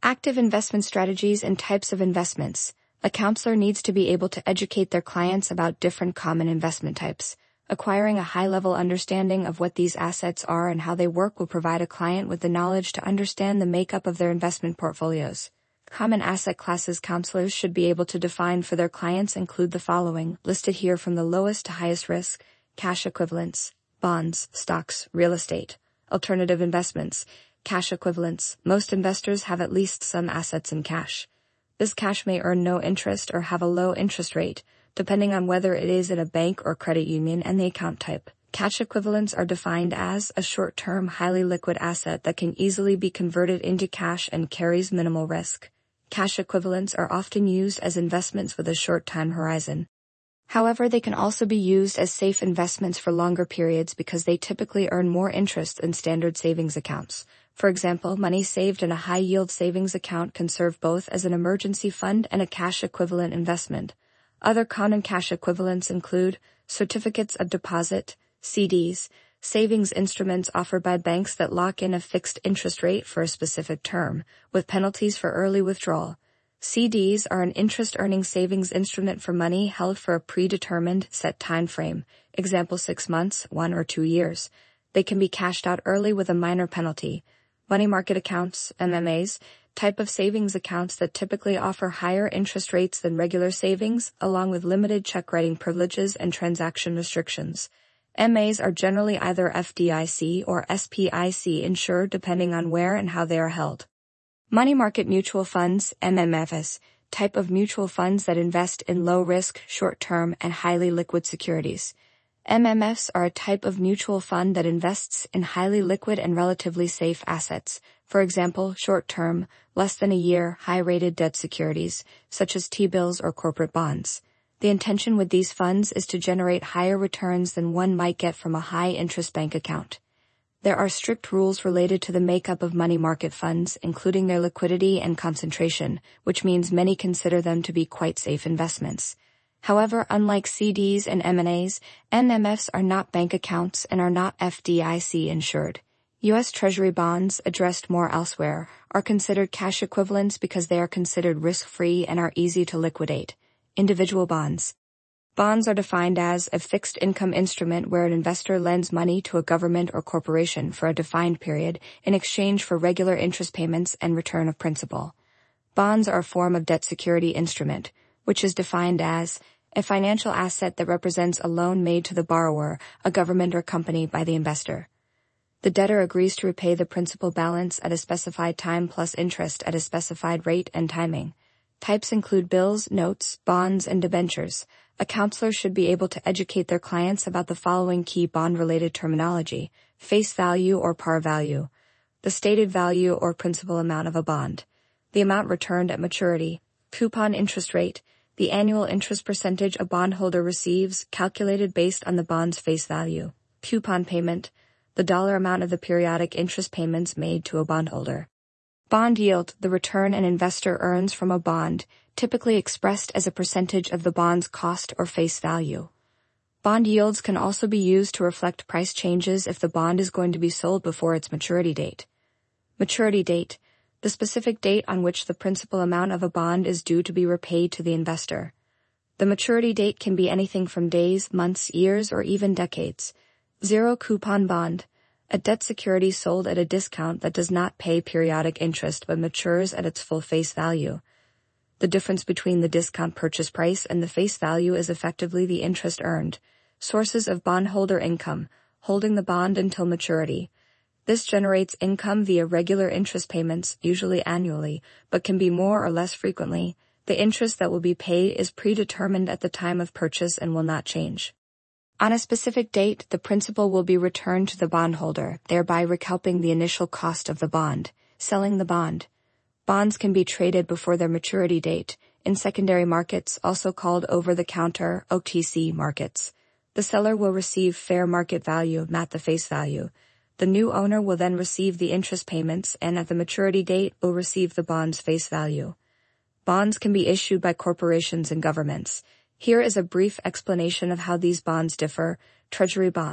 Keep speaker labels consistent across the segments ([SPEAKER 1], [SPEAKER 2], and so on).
[SPEAKER 1] Active investment strategies and types of investments. A counselor needs to be able to educate their clients about different common investment types. Acquiring a high-level understanding of what these assets are and how they work will provide a client with the knowledge to understand the makeup of their investment portfolios. Common asset classes counselors should be able to define for their clients include the following, listed here from the lowest to highest risk: cash equivalents, bonds, stocks, real estate. Alternative investments, cash equivalents. Most investors have at least some assets in cash. This cash may earn no interest or have a low interest rate, depending on whether it is in a bank or credit union and the account type. Cash equivalents are defined as a short-term, highly liquid asset that can easily be converted into cash and carries minimal risk. Cash equivalents are often used as investments with a short time horizon. However, they can also be used as safe investments for longer periods because they typically earn more interest than standard savings accounts. For example, money saved in a high-yield savings account can serve both as an emergency fund and a cash equivalent investment. Other common cash equivalents include certificates of deposit, CDs, savings instruments offered by banks that lock in a fixed interest rate for a specific term, with penalties for early withdrawal. CDs are an interest-earning savings instrument for money held for a predetermined set time frame, example 6 months, 1 or 2 years. They can be cashed out early with a minor penalty. Money market accounts, MMAs, type of savings accounts that typically offer higher interest rates than regular savings, along with limited check-writing privileges and transaction restrictions. MAs are generally either FDIC or SPIC insured depending on where and how they are held. Money market mutual funds, MMFs, type of mutual funds that invest in low-risk, short-term, and highly liquid securities. MMFs are a type of mutual fund that invests in highly liquid and relatively safe assets, for example, short-term, less than a year, high-rated debt securities, such as T-bills or corporate bonds. The intention with these funds is to generate higher returns than one might get from a high-interest bank account. There are strict rules related to the makeup of money market funds, including their liquidity and concentration, which means many consider them to be quite safe investments. However, unlike CDs and MMAs, MMFs are not bank accounts and are not FDIC insured. U.S. Treasury bonds, addressed more elsewhere, are considered cash equivalents because they are considered risk-free and are easy to liquidate. Individual bonds. Bonds are defined as a fixed income instrument where an investor lends money to a government or corporation for a defined period in exchange for regular interest payments and return of principal. Bonds are a form of debt security instrument, which is defined as a financial asset that represents a loan made to the borrower, a government or company, by the investor. The debtor agrees to repay the principal balance at a specified time plus interest at a specified rate and timing. Types include bills, notes, bonds, and debentures. A counselor should be able to educate their clients about the following key bond-related terminology: face value or par value, the stated value or principal amount of a bond, the amount returned at maturity, coupon interest rate, the annual interest percentage a bondholder receives, calculated based on the bond's face value, coupon payment, the dollar amount of the periodic interest payments made to a bondholder. Bond yield, the return an investor earns from a bond, typically expressed as a percentage of the bond's cost or face value. Bond yields can also be used to reflect price changes if the bond is going to be sold before its maturity date. Maturity date, the specific date on which the principal amount of a bond is due to be repaid to the investor. The maturity date can be anything from days, months, years, or even decades. Zero coupon bond, a debt security sold at a discount that does not pay periodic interest but matures at its full face value. The difference between the discount purchase price and the face value is effectively the interest earned. Sources of bondholder income, holding the bond until maturity. This generates income via regular interest payments, usually annually, but can be more or less frequently. The interest that will be paid is predetermined at the time of purchase and will not change. On a specific date, the principal will be returned to the bondholder, thereby recouping the initial cost of the bond. Selling the bond. Bonds can be traded before their maturity date, in secondary markets, also called over-the-counter, OTC markets. The seller will receive fair market value, not the face value. The new owner will then receive the interest payments and at the maturity date will receive the bond's face value. Bonds can be issued by corporations and governments. Here is a brief explanation of how these bonds differ. Treasury bond,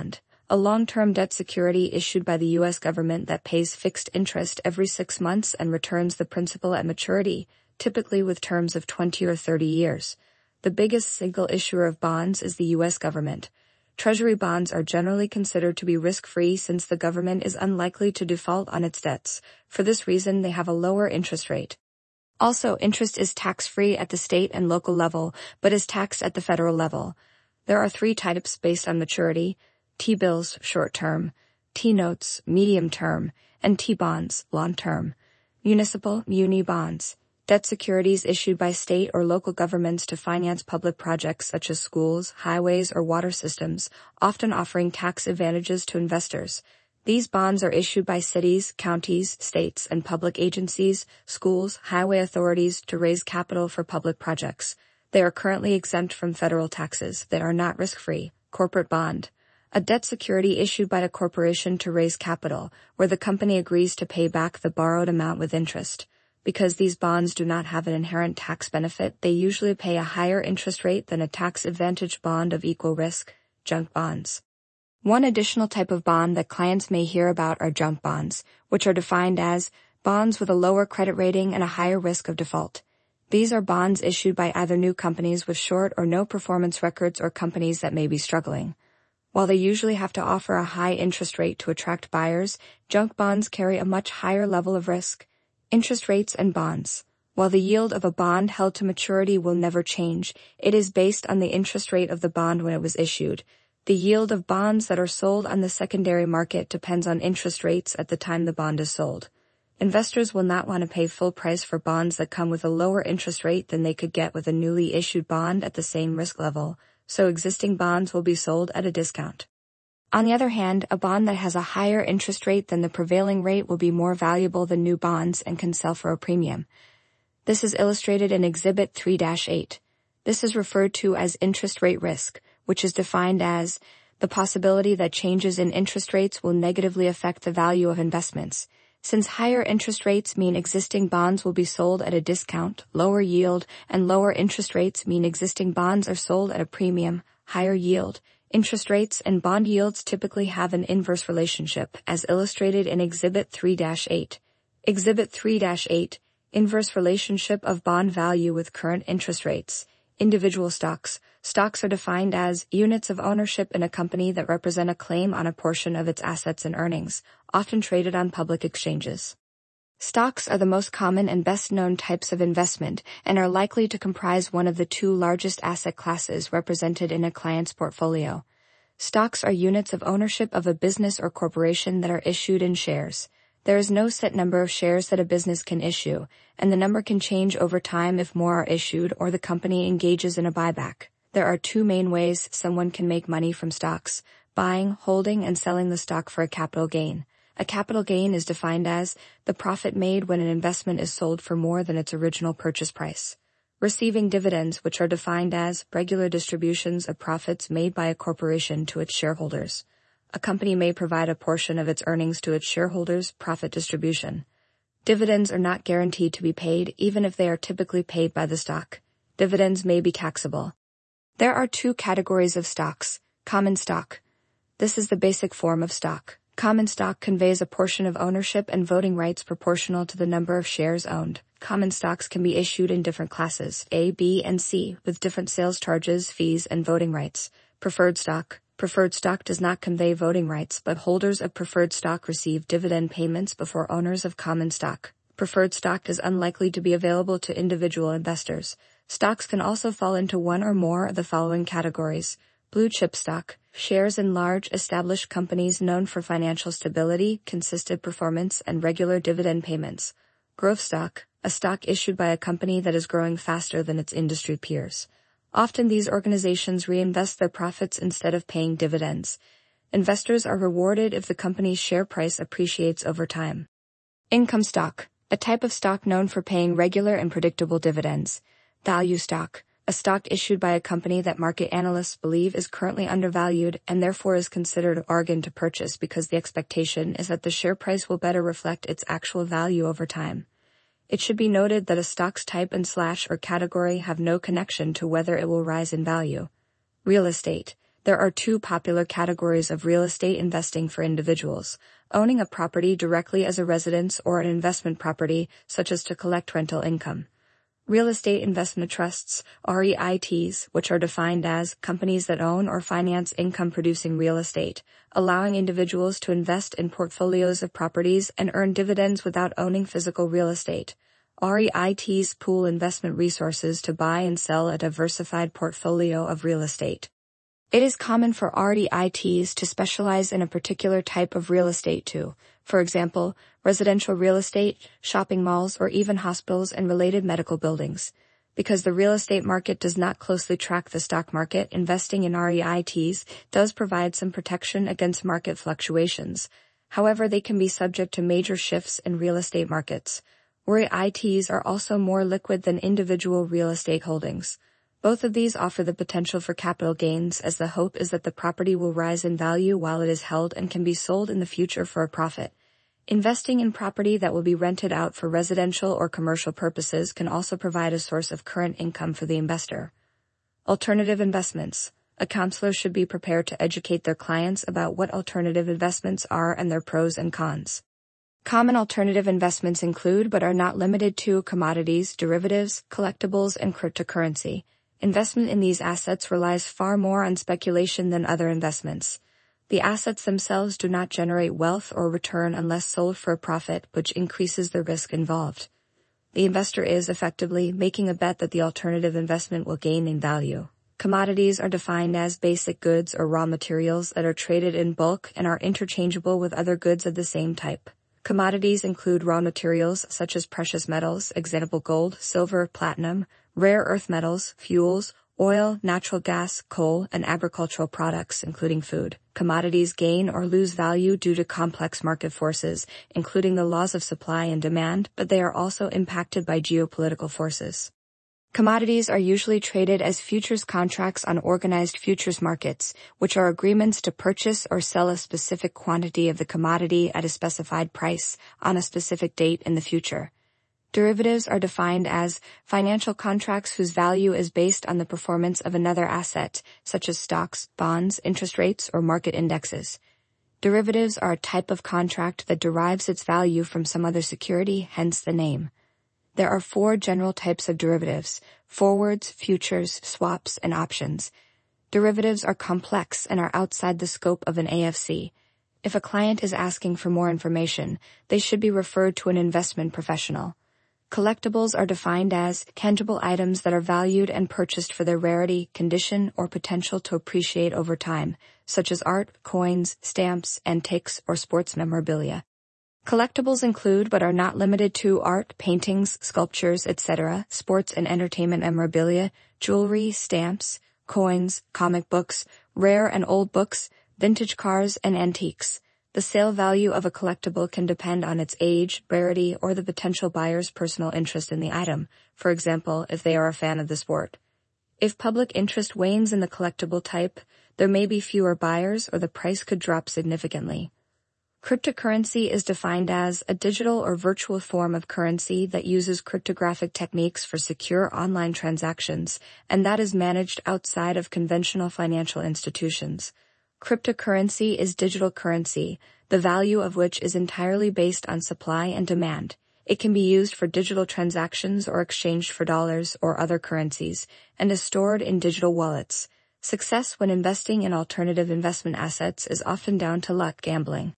[SPEAKER 1] a long-term debt security issued by the U.S. government that pays fixed interest every 6 months and returns the principal at maturity, typically with terms of 20 or 30 years. The biggest single issuer of bonds is the U.S. government. Treasury bonds are generally considered to be risk-free since the government is unlikely to default on its debts. For this reason, they have a lower interest rate. Also, interest is tax-free at the state and local level, but is taxed at the federal level. There are 3 types based on maturity: T-bills, short-term; T-notes, medium-term; and T-bonds, long-term. Municipal, muni bonds. Debt securities issued by state or local governments to finance public projects such as schools, highways, or water systems, often offering tax advantages to investors. These bonds are issued by cities, counties, states, and public agencies, schools, highway authorities to raise capital for public projects. They are currently exempt from federal taxes. They are not risk-free. Corporate bond. A debt security issued by a corporation to raise capital, where the company agrees to pay back the borrowed amount with interest. Because these bonds do not have an inherent tax benefit, they usually pay a higher interest rate than a tax-advantaged bond of equal risk, junk bonds. One additional type of bond that clients may hear about are junk bonds, which are defined as bonds with a lower credit rating and a higher risk of default. These are bonds issued by either new companies with short or no performance records or companies that may be struggling. While they usually have to offer a high interest rate to attract buyers, junk bonds carry a much higher level of risk. Interest rates and bonds. While the yield of a bond held to maturity will never change, it is based on the interest rate of the bond when it was issued. The yield of bonds that are sold on the secondary market depends on interest rates at the time the bond is sold. Investors will not want to pay full price for bonds that come with a lower interest rate than they could get with a newly issued bond at the same risk level, so existing bonds will be sold at a discount. On the other hand, a bond that has a higher interest rate than the prevailing rate will be more valuable than new bonds and can sell for a premium. This is illustrated in Exhibit 3-8. This is referred to as interest rate risk, which is defined as the possibility that changes in interest rates will negatively affect the value of investments. Since higher interest rates mean existing bonds will be sold at a discount, lower yield, and lower interest rates mean existing bonds are sold at a premium, higher yield. Interest rates and bond yields typically have an inverse relationship, as illustrated in Exhibit 3-8. Exhibit 3-8, inverse relationship of bond value with current interest rates. Individual stocks. Stocks are defined as units of ownership in a company that represent a claim on a portion of its assets and earnings, often traded on public exchanges. Stocks are the most common and best-known types of investment and are likely to comprise one of the 2 largest asset classes represented in a client's portfolio. Stocks are units of ownership of a business or corporation that are issued in shares. There is no set number of shares that a business can issue, and the number can change over time if more are issued or the company engages in a buyback. There are 2 main ways someone can make money from stocks: buying, holding, and selling the stock for a capital gain. A capital gain is defined as the profit made when an investment is sold for more than its original purchase price. Receiving dividends, which are defined as regular distributions of profits made by a corporation to its shareholders. A company may provide a portion of its earnings to its shareholders, profit distribution. Dividends are not guaranteed to be paid, even if they are typically paid by the stock. Dividends may be taxable. There are 2 categories of stocks. Common stock. This is the basic form of stock. Common stock conveys a portion of ownership and voting rights proportional to the number of shares owned. Common stocks can be issued in different classes, A, B, and C, with different sales charges, fees, and voting rights. Preferred stock. Preferred stock does not convey voting rights, but holders of preferred stock receive dividend payments before owners of common stock. Preferred stock is unlikely to be available to individual investors. Stocks can also fall into one or more of the following categories. Blue chip stock. Shares in large, established companies known for financial stability, consistent performance, and regular dividend payments. Growth stock. A stock issued by a company that is growing faster than its industry peers. Often these organizations reinvest their profits instead of paying dividends. Investors are rewarded if the company's share price appreciates over time. Income stock. A type of stock known for paying regular and predictable dividends. Value stock. A stock issued by a company that market analysts believe is currently undervalued and therefore is considered a bargain to purchase because the expectation is that the share price will better reflect its actual value over time. It should be noted that a stock's type and/or category have no connection to whether it will rise in value. Real estate. There are two popular categories of real estate investing for individuals: owning a property directly as a residence or an investment property, such as to collect rental income. Real estate investment trusts, REITs, which are defined as companies that own or finance income-producing real estate, allowing individuals to invest in portfolios of properties and earn dividends without owning physical real estate. REITs pool investment resources to buy and sell a diversified portfolio of real estate. It is common for REITs to specialize in a particular type of real estate too. For example, residential real estate, shopping malls, or even hospitals and related medical buildings. Because the real estate market does not closely track the stock market, investing in REITs does provide some protection against market fluctuations. However, they can be subject to major shifts in real estate markets. REITs are also more liquid than individual real estate holdings. Both of these offer the potential for capital gains, as the hope is that the property will rise in value while it is held and can be sold in the future for a profit. Investing in property that will be rented out for residential or commercial purposes can also provide a source of current income for the investor. Alternative investments. A counselor should be prepared to educate their clients about what alternative investments are and their pros and cons. Common alternative investments include, but are not limited to, commodities, derivatives, collectibles, and cryptocurrency. Investment in these assets relies far more on speculation than other investments. The assets themselves do not generate wealth or return unless sold for a profit, which increases the risk involved. The investor is, effectively, making a bet that the alternative investment will gain in value. Commodities are defined as basic goods or raw materials that are traded in bulk and are interchangeable with other goods of the same type. Commodities include raw materials such as precious metals, example gold, silver, platinum, rare earth metals, fuels, oil, natural gas, coal, and agricultural products, including food. Commodities gain or lose value due to complex market forces, including the laws of supply and demand, but they are also impacted by geopolitical forces. Commodities are usually traded as futures contracts on organized futures markets, which are agreements to purchase or sell a specific quantity of the commodity at a specified price on a specific date in the future. Derivatives are defined as financial contracts whose value is based on the performance of another asset, such as stocks, bonds, interest rates, or market indexes. Derivatives are a type of contract that derives its value from some other security, hence the name. There are 4 general types of derivatives: forwards, futures, swaps, and options. Derivatives are complex and are outside the scope of an AFC. If a client is asking for more information, they should be referred to an investment professional. Collectibles are defined as tangible items that are valued and purchased for their rarity, condition, or potential to appreciate over time, such as art, coins, stamps, antiques, or sports memorabilia. Collectibles include, but are not limited to, art, paintings, sculptures, etc., sports and entertainment memorabilia, jewelry, stamps, coins, comic books, rare and old books, vintage cars, and antiques. The sale value of a collectible can depend on its age, rarity, or the potential buyer's personal interest in the item, for example, if they are a fan of the sport. If public interest wanes in the collectible type, there may be fewer buyers or the price could drop significantly. Cryptocurrency is defined as a digital or virtual form of currency that uses cryptographic techniques for secure online transactions, and that is managed outside of conventional financial institutions. Cryptocurrency is digital currency, the value of which is entirely based on supply and demand. It can be used for digital transactions or exchanged for dollars or other currencies, and is stored in digital wallets. Success when investing in alternative investment assets is often down to luck gambling.